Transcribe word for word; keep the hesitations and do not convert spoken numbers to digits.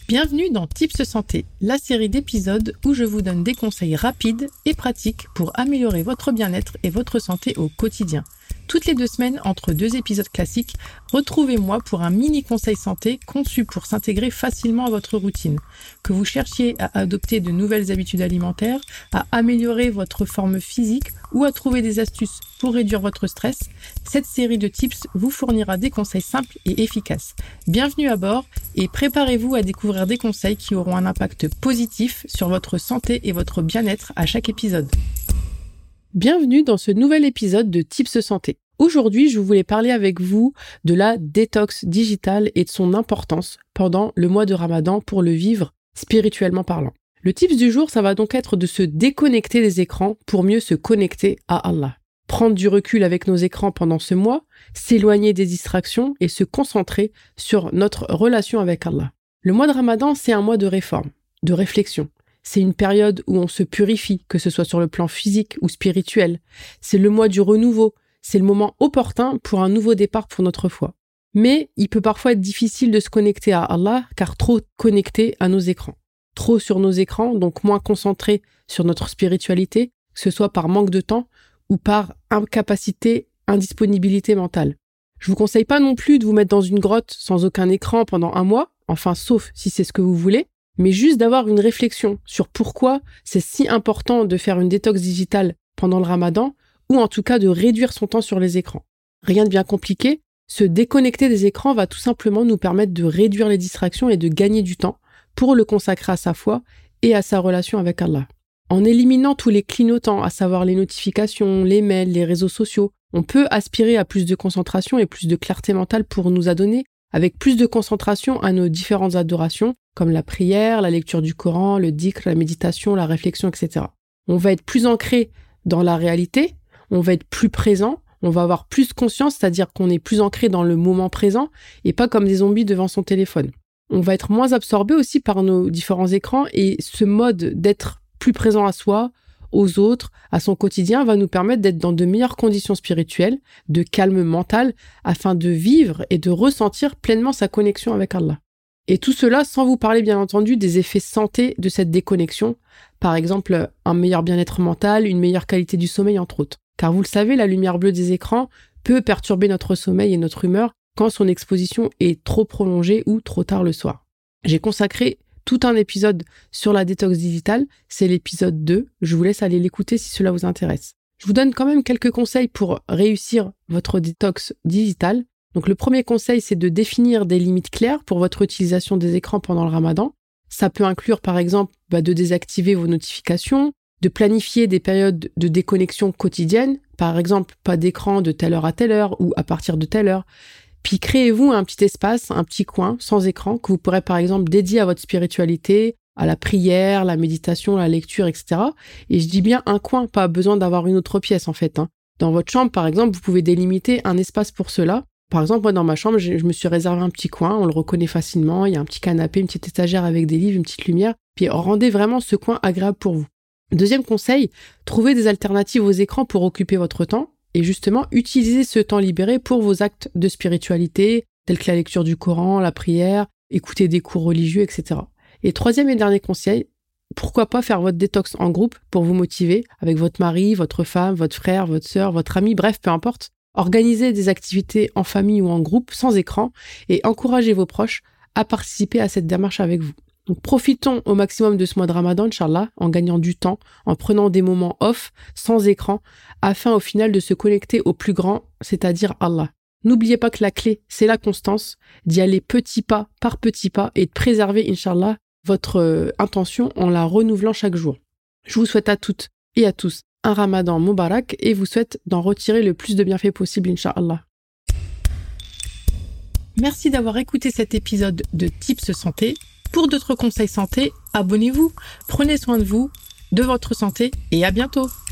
Bienvenue dans Tips Santé, la série d'épisodes où je vous donne des conseils rapides et pratiques pour améliorer votre bien-être et votre santé au quotidien. Toutes les deux semaines, entre deux épisodes classiques, retrouvez-moi pour un mini conseil santé conçu pour s'intégrer facilement à votre routine. Que vous cherchiez à adopter de nouvelles habitudes alimentaires, à améliorer votre forme physique ou à trouver des astuces pour réduire votre stress, cette série de tips vous fournira des conseils simples et efficaces. Bienvenue à bord et préparez-vous à découvrir des conseils qui auront un impact positif sur votre santé et votre bien-être à chaque épisode. Bienvenue dans ce nouvel épisode de Tips Santé. Aujourd'hui, je voulais parler avec vous de la détox digitale et de son importance pendant le mois de Ramadan pour le vivre spirituellement parlant. Le tips du jour, ça va donc être de se déconnecter des écrans pour mieux se connecter à Allah. Prendre du recul avec nos écrans pendant ce mois, s'éloigner des distractions et se concentrer sur notre relation avec Allah. Le mois de Ramadan, c'est un mois de réforme, de réflexion. C'est une période où on se purifie, que ce soit sur le plan physique ou spirituel. C'est le mois du renouveau. C'est le moment opportun pour un nouveau départ pour notre foi. Mais il peut parfois être difficile de se connecter à Allah, car trop connecté à nos écrans. Trop sur nos écrans, donc moins concentré sur notre spiritualité, que ce soit par manque de temps ou par incapacité, indisponibilité mentale. Je vous conseille pas non plus de vous mettre dans une grotte sans aucun écran pendant un mois, enfin sauf si c'est ce que vous voulez, mais juste d'avoir une réflexion sur pourquoi c'est si important de faire une détox digitale pendant le Ramadan, ou en tout cas de réduire son temps sur les écrans. Rien de bien compliqué, se déconnecter des écrans va tout simplement nous permettre de réduire les distractions et de gagner du temps pour le consacrer à sa foi et à sa relation avec Allah. En éliminant tous les clignotants, à savoir les notifications, les mails, les réseaux sociaux, on peut aspirer à plus de concentration et plus de clarté mentale pour nous adonner avec plus de concentration à nos différentes adorations, comme la prière, la lecture du Coran, le dhikr, la méditation, la réflexion, et cetera. On va être plus ancré dans la réalité, on va être plus présent, on va avoir plus conscience, c'est-à-dire qu'on est plus ancré dans le moment présent et pas comme des zombies devant son téléphone. On va être moins absorbé aussi par nos différents écrans et ce mode d'être plus présent à soi, aux autres, à son quotidien va nous permettre d'être dans de meilleures conditions spirituelles, de calme mental, afin de vivre et de ressentir pleinement sa connexion avec Allah. Et tout cela sans vous parler bien entendu des effets santé de cette déconnexion, par exemple un meilleur bien-être mental, une meilleure qualité du sommeil entre autres. Car vous le savez, la lumière bleue des écrans peut perturber notre sommeil et notre humeur quand son exposition est trop prolongée ou trop tard le soir. J'ai consacré tout un épisode sur la détox digitale, c'est l'épisode deux, je vous laisse aller l'écouter si cela vous intéresse. Je vous donne quand même quelques conseils pour réussir votre détox digitale. Donc le premier conseil, c'est de définir des limites claires pour votre utilisation des écrans pendant le Ramadan. Ça peut inclure par exemple bah, de désactiver vos notifications, de planifier des périodes de déconnexion quotidienne, par exemple pas d'écran de telle heure à telle heure ou à partir de telle heure. Puis créez-vous un petit espace, un petit coin sans écran que vous pourrez par exemple dédier à votre spiritualité, à la prière, la méditation, la lecture, et cetera. Et je dis bien un coin, pas besoin d'avoir une autre pièce en fait. Hein. Dans votre chambre par exemple, vous pouvez délimiter un espace pour cela. Par exemple, moi dans ma chambre, je me suis réservé un petit coin, on le reconnaît facilement, il y a un petit canapé, une petite étagère avec des livres, une petite lumière. Puis rendez vraiment ce coin agréable pour vous. Deuxième conseil, trouvez des alternatives aux écrans pour occuper votre temps. Et justement, utilisez ce temps libéré pour vos actes de spiritualité, tels que la lecture du Coran, la prière, écouter des cours religieux, et cetera. Et troisième et dernier conseil, pourquoi pas faire votre détox en groupe pour vous motiver avec votre mari, votre femme, votre frère, votre sœur, votre ami, bref, peu importe. Organisez des activités en famille ou en groupe, sans écran, et encouragez vos proches à participer à cette démarche avec vous. Donc profitons au maximum de ce mois de Ramadan, Inch'Allah, en gagnant du temps, en prenant des moments off, sans écran, afin au final de se connecter au plus grand, c'est-à-dire Allah. N'oubliez pas que la clé, c'est la constance, d'y aller petit pas par petit pas et de préserver, Inch'Allah, votre euh, intention en la renouvelant chaque jour. Je vous souhaite à toutes et à tous un Ramadan Moubarak et vous souhaite d'en retirer le plus de bienfaits possible, Inch'Allah. Merci d'avoir écouté cet épisode de Tips Santé. Pour d'autres conseils santé, abonnez-vous, prenez soin de vous, de votre santé et à bientôt.